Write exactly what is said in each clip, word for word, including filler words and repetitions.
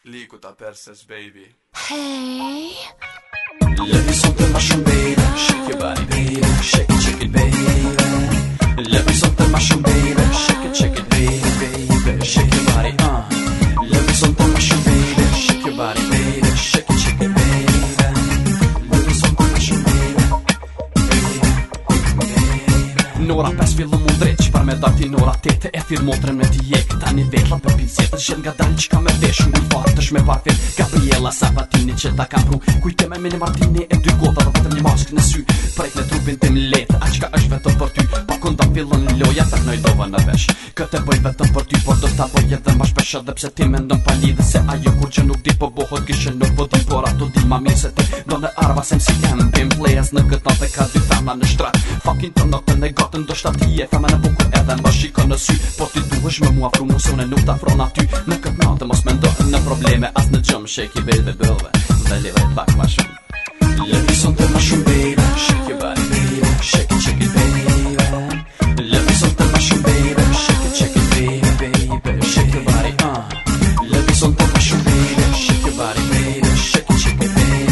Liikuta perses, baby. Hey. Let me something mushroom, baby. Shake your body, baby. Shake it, shake it, baby. Let me something mushroom, baby. Shake it, shake it, baby, baby. Shake your body, uh. Let me something mushroom, baby. Shake your body, baby. Shake it, shake it, baby. Let me something mushroom, baby. Några bäst vill de odreć, par me dati några tete e fir motrën me t'i jek. Tani vet la për pincetë që nga dalë qka me veshën gull fartësh me parfin Gabriela Sabatini që ta kam pru Kujte me Mini Martini e dy gota dhe vetëm një mask në sy Prejt në trupin tim letë, a qka është vetëm për ty Pa kunda fillon loja, të nëjdova në vesh Këtë e bëj vetëm për ty, por do t'a bëj edhe ma shpesh edhe pse ti me ndëm pa lidhe Se ajo kur që nuk di po bohot kishe nuk po di Por ato di ma mirë se ti do në arva sem si em Bim plejas në këtë natë ka dy femna në shtrat Fucking të notën e gatën do shta ti e femna në bukur edhe më shiko në sy Po ti duhesh me mua fru musone nuk t'afron aty Në këtë natë mos me ndohën në probleme as në gjëm Shake your baby bëve dhe live it back ma shumë Let me something ma shumë baby Shake your body baby Shake it, shake it baby Let me something ma shumë baby Shake it, shake it baby, baby Shake your body uh Let me something ma shumë baby Shake your body baby Shake it, shake it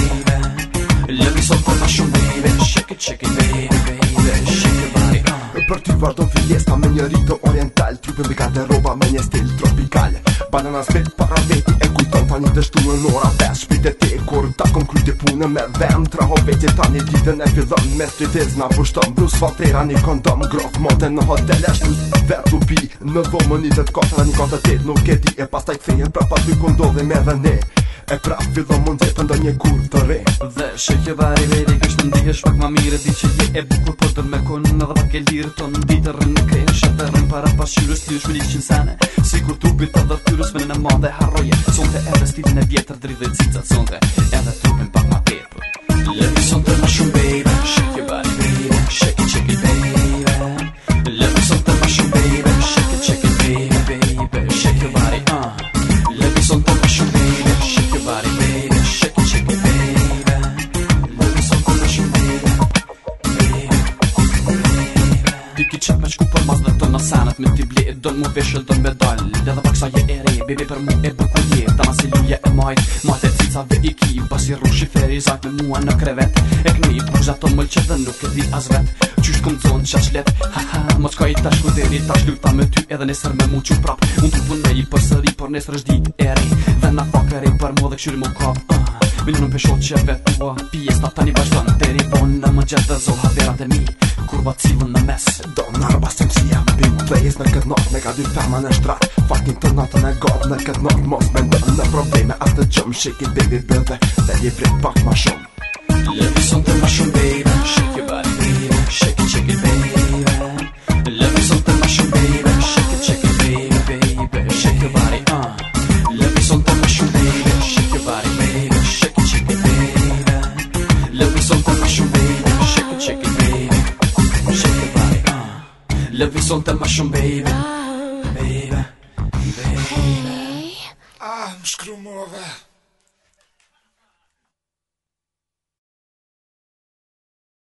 baby Let me something ma shumë baby Shake it, shake it baby, baby Shake your body uh Për ty vardon fiesta me një ritëm oriental Trupin dhe garderoba me një stil tropikal Banana spet para veti e kujton tani të shtunë në ora vesh Shpit e te kur ta kom kryti punë me vend Traho veti tani ditën e fillon me stritez na pushton Brus Valtera një kondom grof mote në hotel e shtus Vetu pi në dhomën i të t'kata një kata tet nuk e di E pas taj kthejen pra pa ty kondodhe me dhe ne E pra fillon mund zetë ndo një kur të re Dhe shake your body baby kështë ndihesh pak ma mire Di që je e bukur për tër me konë edhe pak e lirë Ton ditë rën në krejnë shëtë rën para pasqyrës Ty është me liqin sene Si kur trupit të dhe tyrës me në madhe harroje Sonte edhe stilin e vjetër dridhe cicat sonte Edhe trupin pak ma tepër Let me sonte ma shumë baby Shake your body baby Shake it, shake it baby Let me sonte ma shumë baby Shake it, shake it baby, baby Shake your body uh Let me sonte ma shumë baby Shake your body baby Shake it, shake it baby Let me sonte ma shumë baby Di ki qep me shku për mas dhe të në sanët me t'i ble Don mu veshëll, don me dal Edhe pak sa je e re, baby për mu e bukur je Ta ma si luja e majt, majt e cicave i ki Basi rushi feri zak me mua në krevet E këni i buzat të mëll që dhe nuk e di as vet Qysht këm zonë qa qlet, ha ha Mo qka i tash ku deri, tash luta me ty Edhe nesër me mu që prap Unë të punë i për sëri, por nesër është dit e re Dhe na pak e re për mu dhe këshyri mu kap uh. Minë në peshot që vetua Pjesë ta një vazhdon Deri vonë në më gjetë dhe zoha verat e mi Kurva cilën në mes Do në arba se më si jam Big place në këtë natë Me ka dy fema në shtrat Fucking të natën e gatë Në këtë natë mos me ndërë në probleme As të gjëm Shake it baby bëve Dhe je vret pak ma shumë Let me something ma shumë baby Shake your body baby Shake it, shake it baby Let me something ma shumë baby Shake it, shake it baby, baby Shake your body uh Let me something ma shumë baby Shake your body baby Shake it, shake it baby Let me something ma shumë baby Shake it, shake it baby Shake your body uh Let me something ma shumë baby